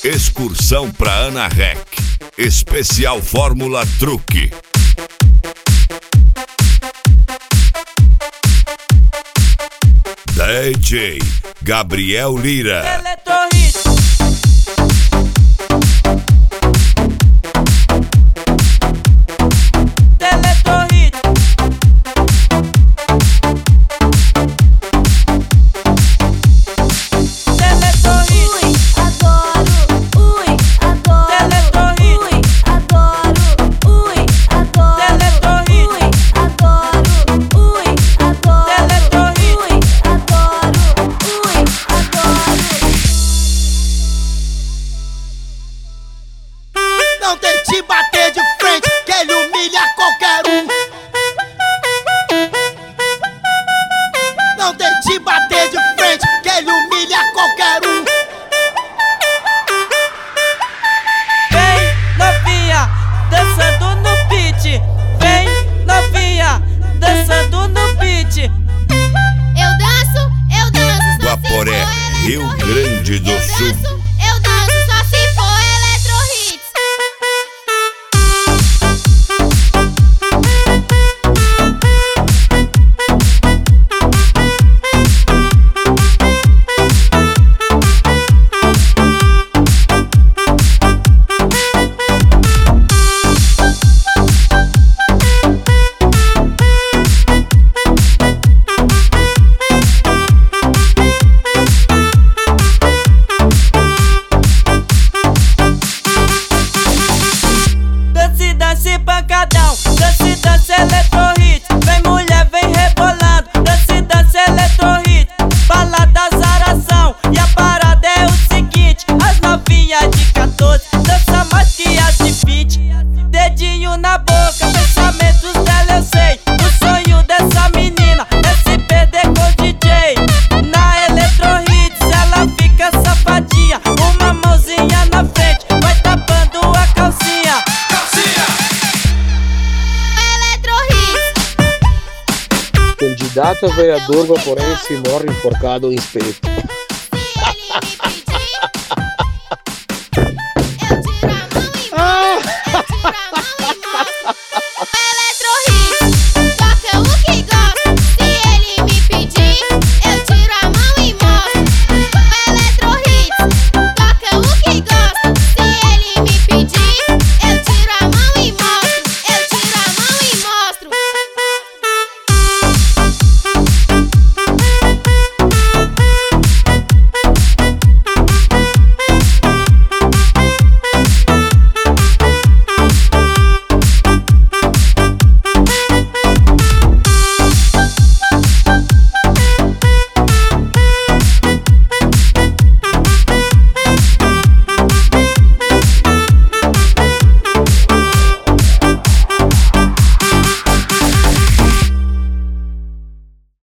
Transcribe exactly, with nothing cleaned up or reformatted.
Excursão pra Ana Rec. Especial Fórmula Truque. D J Gabriel Lira. Não tente bater de frente, que ele humilha qualquer um. Não tente bater de frente, que ele humilha qualquer um. Vem novinha, dançando no beat. Vem novinha, dançando no beat. Eu danço, eu danço. Guaporé, Rio Grande do Sul. Eu danço só se for Eletro Hits. Dance pancadão, dance, dance Eletro Hits. Vem mulher, vem rebolando, dance, dance Eletro Hits. Balada zaração, e a parada é o seguinte: as novinhas de quatorze dança mais que as de vinte. Dedinho na boca, pensamentos dela eu sei. O sonho dessa menina é se perder com o D J. Na Eletro Hits ela fica safadinha, uma mãozinha na frente, vai tapando a calcinha. Candidato a vereador guaporense morre enforcado em espeto.